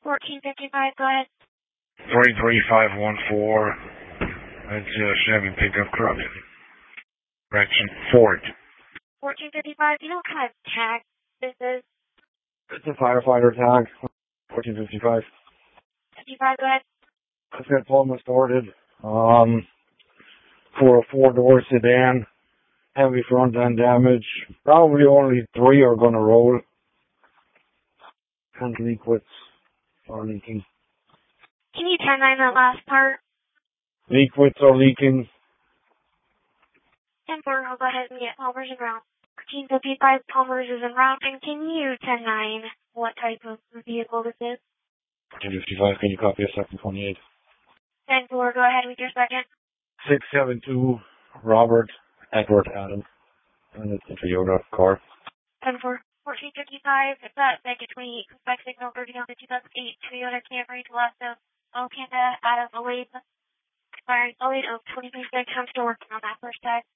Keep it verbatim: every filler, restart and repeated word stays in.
fourteen fifty-five, go ahead. three three five one four. That's a Chevy pickup truck. Correction, Ford. fourteen fifty-five, you know what kind of tag this is? It's a firefighter tag. fourteen fifty-five. fifty-five, go ahead. It's got Pullman started. Um, for a four-door sedan. Heavy front end damage. Probably only three are going to roll. And liquids are leaking. Can you ten nine that last part? Liquids are leaking. ten four, I'll go ahead and get Palmer's en route. fourteen fifty-five, Palmer's is en route. And can you ten nine what type of vehicle this is? fourteen fifty-five, can you copy a second twenty-eight? ten four, go ahead with your second. six seven two, Robert Edward Adam. And it's a Toyota car. ten four, fourteen fifty-five, it's that Mega twenty-eight, Quebec signal, thirty on the two thousand eight Toyota Camry Telesto, O Canada, out of Olathe, expiring oh eight of twenty twenty-six. I'm still working on that first tag.